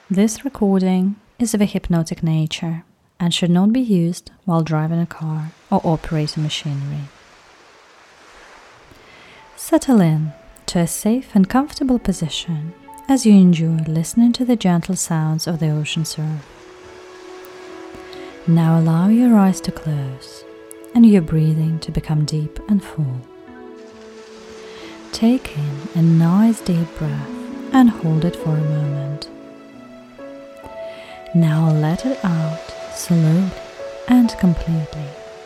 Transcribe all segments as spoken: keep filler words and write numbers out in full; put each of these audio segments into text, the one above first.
This recording is of a hypnotic nature and should not be used while driving a car or operating machinery. Settle in to a safe and comfortable position as you enjoy listening to the gentle sounds of the ocean surf. Now allow your eyes to close and your breathing to become deep and full. Take in a nice deep breath and hold it for a moment. Now let it out slowly and completely.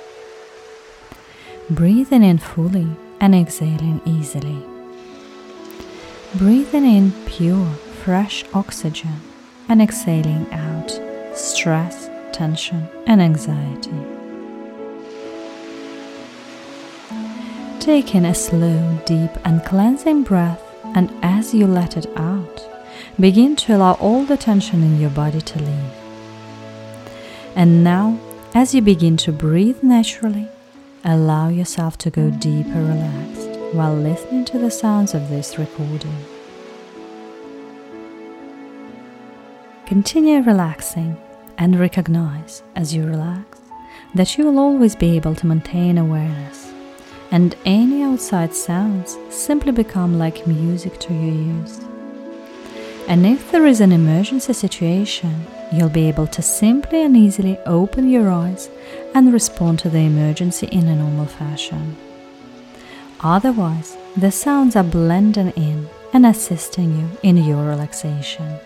Breathing in fully and exhaling easily. Breathing in pure, fresh oxygen and exhaling out stress, tension, and anxiety. Take in a slow, deep, and cleansing breath, and as you let it out, begin to allow all the tension in your body to leave. And now, as you begin to breathe naturally, allow yourself to go deeper relaxed while listening to the sounds of this recording. Continue relaxing and recognize as you relax that you will always be able to maintain awareness, and any outside sounds simply become like music to your ears. And if there is an emergency situation, you'll be able to simply and easily open your eyes and respond to the emergency in a normal fashion. Otherwise, the sounds are blending in and assisting you in your relaxation.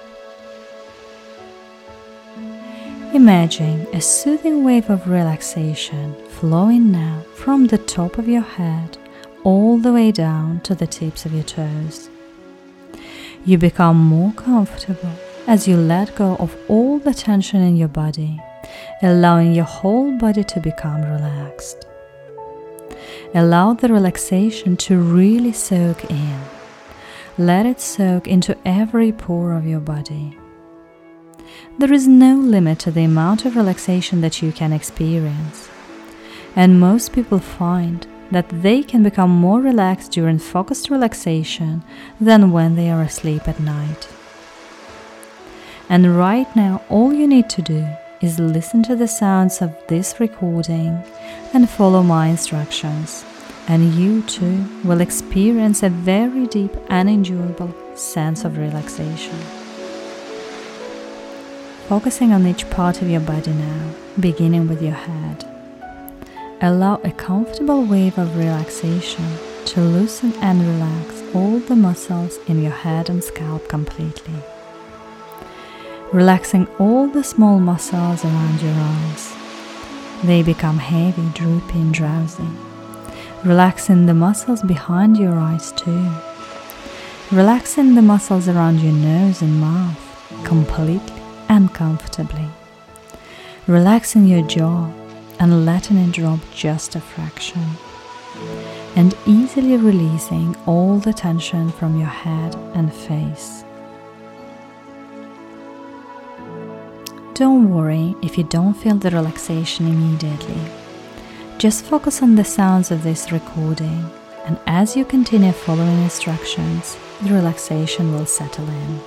Imagine a soothing wave of relaxation flowing now from the top of your head all the way down to the tips of your toes. You become more comfortable as you let go of all the tension in your body, allowing your whole body to become relaxed. Allow the relaxation to really soak in. Let it soak into every pore of your body. There is no limit to the amount of relaxation that you can experience, and most people find that they can become more relaxed during focused relaxation than when they are asleep at night. And right now, all you need to do is listen to the sounds of this recording and follow my instructions, and you too will experience a very deep and enjoyable sense of relaxation. Focusing on each part of your body now, beginning with your head. Allow a comfortable wave of relaxation to loosen and relax all the muscles in your head and scalp completely. Relaxing all the small muscles around your eyes. They become heavy, droopy, and drowsy. Relaxing the muscles behind your eyes too. Relaxing the muscles around your nose and mouth completely and comfortably. Relaxing your jaw and letting it drop just a fraction, and easily releasing all the tension from your head and face. Don't worry if you don't feel the relaxation immediately. Just focus on the sounds of this recording, and as you continue following instructions, the relaxation will settle in.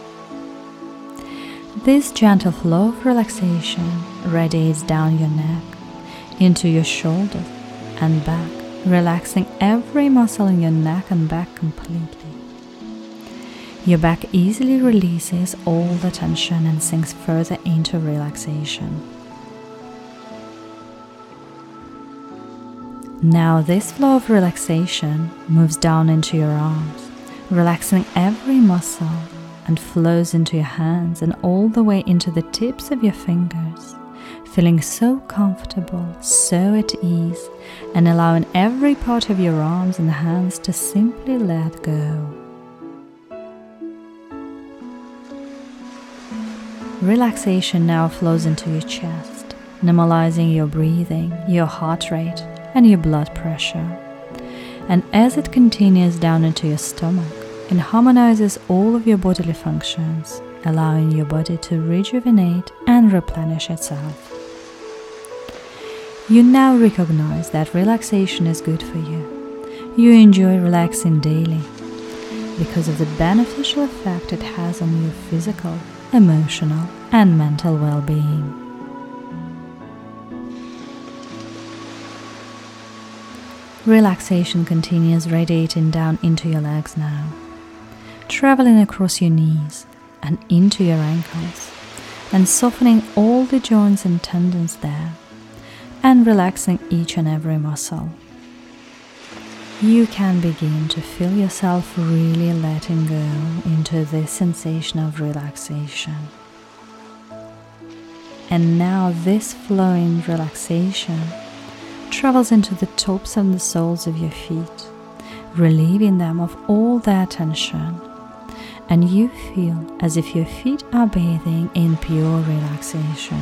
This gentle flow of relaxation radiates down your neck, into your shoulders and back, relaxing every muscle in your neck and back completely. Your back easily releases all the tension and sinks further into relaxation. Now this flow of relaxation moves down into your arms, relaxing every muscle, and flows into your hands and all the way into the tips of your fingers, feeling so comfortable, so at ease, and allowing every part of your arms and hands to simply let go. Relaxation now flows into your chest, normalizing your breathing, your heart rate, and your blood pressure. And as it continues down into your stomach, it harmonizes all of your bodily functions, allowing your body to rejuvenate and replenish itself. You now recognize that relaxation is good for you. You enjoy relaxing daily because of the beneficial effect it has on your physical, emotional, and mental well-being. Relaxation continues radiating down into your legs now, traveling across your knees and into your ankles, and softening all the joints and tendons there, and relaxing each and every muscle. You can begin to feel yourself really letting go into this sensation of relaxation. And now this flowing relaxation travels into the tops and the soles of your feet, relieving them of all their tension, and you feel as if your feet are bathing in pure relaxation.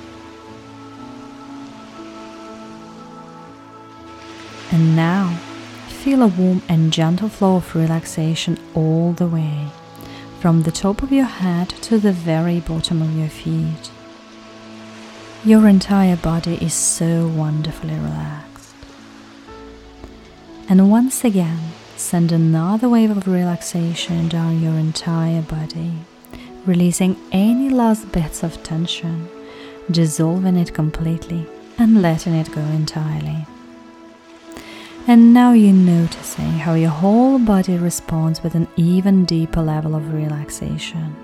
And now, feel a warm and gentle flow of relaxation all the way, from the top of your head to the very bottom of your feet. Your entire body is so wonderfully relaxed. And once again, send another wave of relaxation down your entire body, releasing any last bits of tension, dissolving it completely and letting it go entirely. And now you're noticing how your whole body responds with an even deeper level of relaxation.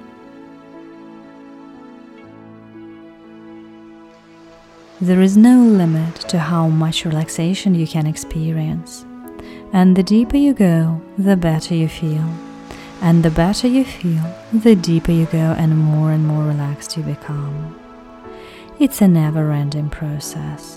There is no limit to how much relaxation you can experience, and the deeper you go, the better you feel, and the better you feel, the deeper you go and more and more relaxed you become. It's a never-ending process.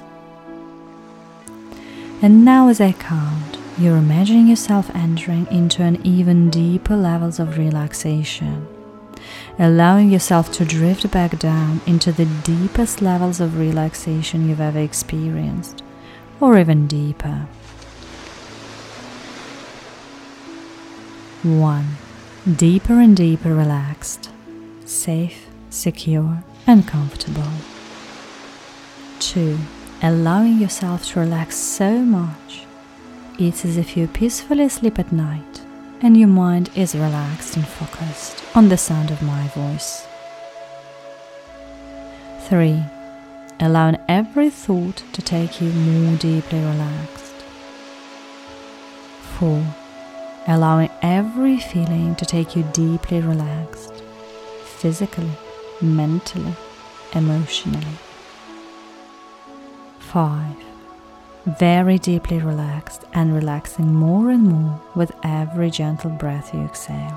And now as I count, you're imagining yourself entering into an even deeper levels of relaxation, allowing yourself to drift back down into the deepest levels of relaxation you've ever experienced, or even deeper. One. Deeper and deeper relaxed, safe, secure, and comfortable. Two. Allowing yourself to relax so much, it's as if you peacefully sleep at night and your mind is relaxed and focused on the sound of my voice. Three. Allowing every thought to take you more deeply relaxed. Four. Allowing every feeling to take you deeply relaxed, physically, mentally, emotionally. Five. Very deeply relaxed and relaxing more and more with every gentle breath you exhale.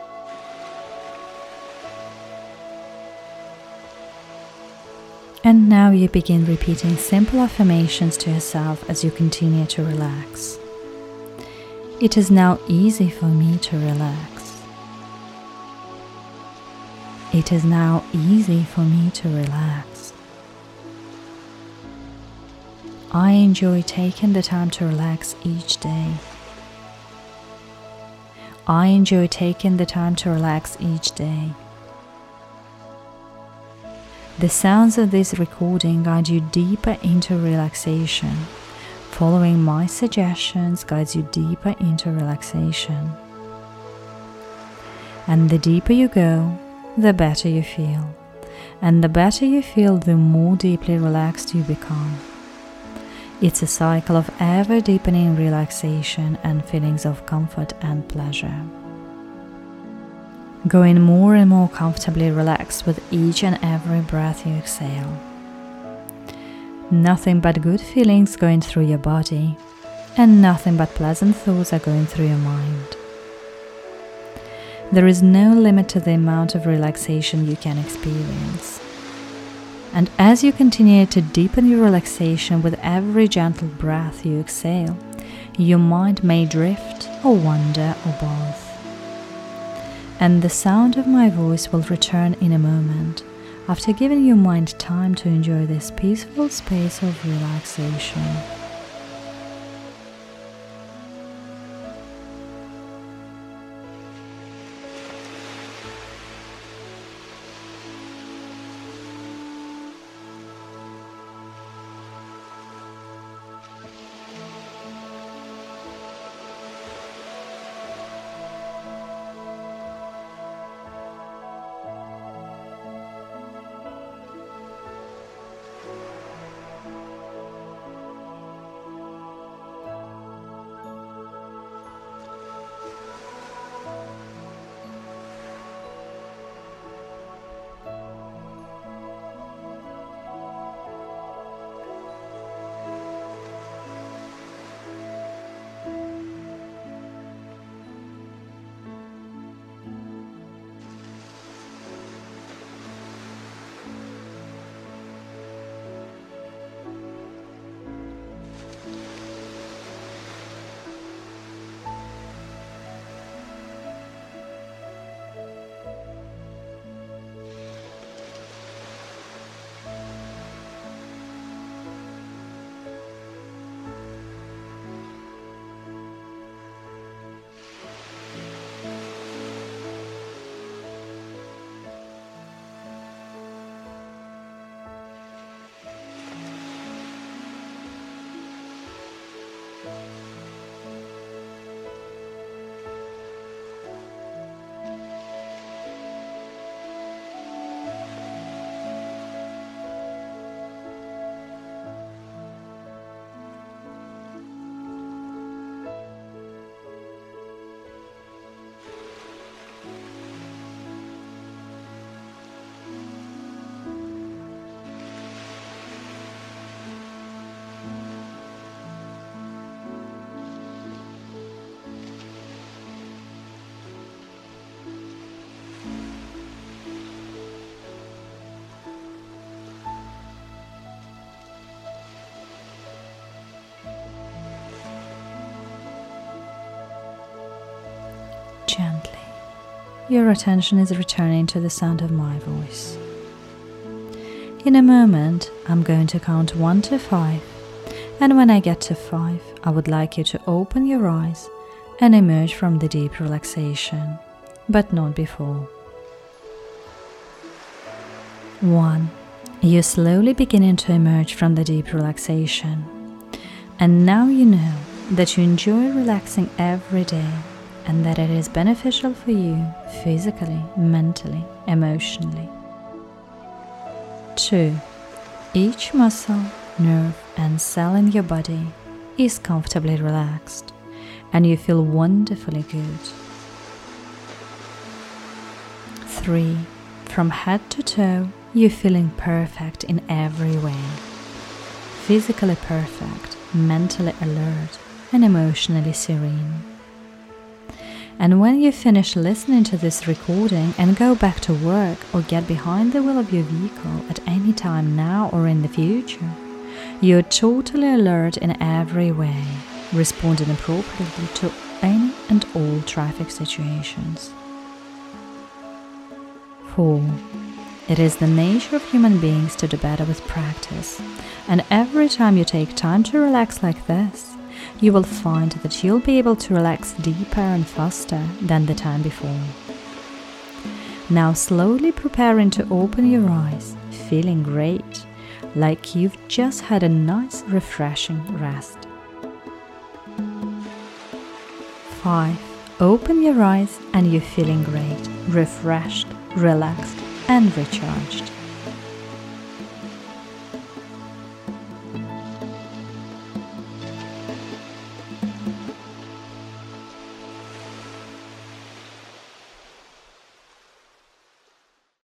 And now you begin repeating simple affirmations to yourself as you continue to relax. It is now easy for me to relax. It is now easy for me to relax. I enjoy taking the time to relax each day. I enjoy taking the time to relax each day. The sounds of this recording guide you deeper into relaxation. Following my suggestions guides you deeper into relaxation. And the deeper you go, the better you feel. And the better you feel, the more deeply relaxed you become. It's a cycle of ever-deepening relaxation and feelings of comfort and pleasure. Going more and more comfortably relaxed with each and every breath you exhale. Nothing but good feelings going through your body, and nothing but pleasant thoughts are going through your mind. There is no limit to the amount of relaxation you can experience. And as you continue to deepen your relaxation with every gentle breath you exhale, your mind may drift or wander or both. And the sound of my voice will return in a moment, after giving your mind time to enjoy this peaceful space of relaxation. gently, your attention is returning to the sound of my voice. In a moment, I'm going to count one to five, and when I get to five, I would like you to open your eyes and emerge from the deep relaxation, but not before. One. You're slowly beginning to emerge from the deep relaxation, and now you know that you enjoy relaxing every day and that it is beneficial for you physically, mentally, emotionally. Two. Each muscle, nerve, and cell in your body is comfortably relaxed, and you feel wonderfully good. Three. From head to toe, you're feeling perfect in every way. Physically perfect, mentally alert, and emotionally serene. And when you finish listening to this recording and go back to work or get behind the wheel of your vehicle at any time now or in the future, you're totally alert in every way, responding appropriately to any and all traffic situations. Four. It is the nature of human beings to do better with practice, and every time you take time to relax like this, you will find that you'll be able to relax deeper and faster than the time before. Now slowly preparing to open your eyes, feeling great, like you've just had a nice refreshing rest. Five. Open your eyes and you're feeling great, refreshed, relaxed, and recharged.